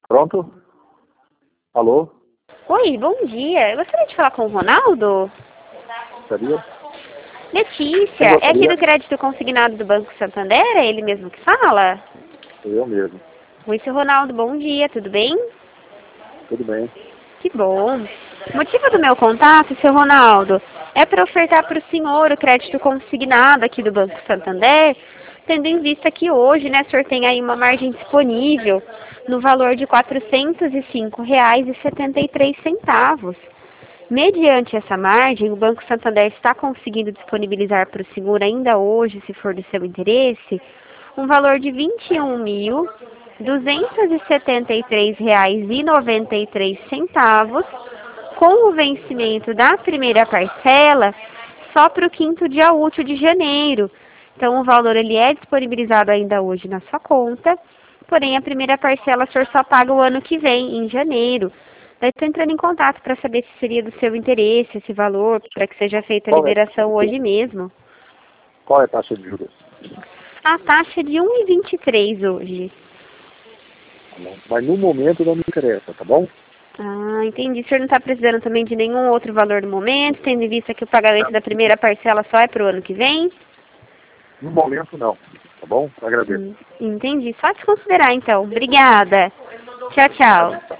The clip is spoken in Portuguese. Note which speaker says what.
Speaker 1: Pronto? Alô?
Speaker 2: Oi, bom dia. Eu gostaria de falar com o Ronaldo.
Speaker 1: Seria?
Speaker 2: Letícia,
Speaker 1: Quem
Speaker 2: é aqui
Speaker 1: gostaria?
Speaker 2: do crédito consignado do Banco Santander? É ele mesmo que fala?
Speaker 1: Eu mesmo.
Speaker 2: Oi, seu Ronaldo, bom dia, tudo bem?
Speaker 1: Tudo bem.
Speaker 2: Que bom. O motivo do meu contato, seu Ronaldo, é para ofertar para o senhor o crédito consignado aqui do Banco Santander, tendo em vista que hoje, né, o senhor tem aí uma margem disponível no valor de R$ 405,73. Mediante essa margem, o Banco Santander está conseguindo disponibilizar para o senhor ainda hoje, se for do seu interesse, um valor de R$ 21.273,93, com o vencimento da primeira parcela só para o quinto dia útil de janeiro. Então, o valor ele é disponibilizado ainda hoje na sua conta, porém a primeira parcela o senhor só paga o ano que vem, em janeiro. Daí estou entrando em contato para saber se seria do seu interesse esse valor, para que seja feita a
Speaker 1: Qual é,
Speaker 2: liberação hoje mesmo.
Speaker 1: qual é a taxa de juros?
Speaker 2: A taxa é de 1,23 hoje.
Speaker 1: Tá bom? Mas no momento não me interessa, tá bom?
Speaker 2: Ah, entendi. O senhor não está precisando também de nenhum outro valor no momento, tendo em vista que o pagamento da primeira parcela só é para o ano que vem?
Speaker 1: No momento não, tá bom? Agradeço.
Speaker 2: Entendi. Só desconsiderar então. Obrigada. Tchau, tchau.